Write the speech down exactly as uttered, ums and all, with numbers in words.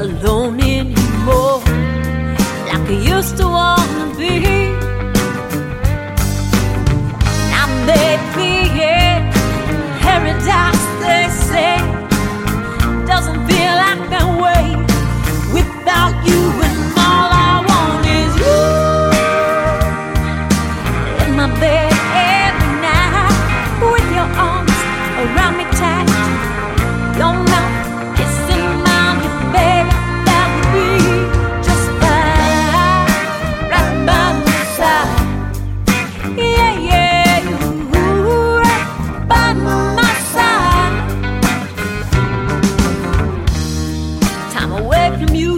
alone anymore, like I used to wanna be. Now baby, yeah, paradise they say doesn't feel like that way without you, and all I want is you in my bed every night, with your arms around me tight, your mouth kissing my lips, baby, that would be just fine, right by my side. Yeah, yeah, you right by my side. Time away from you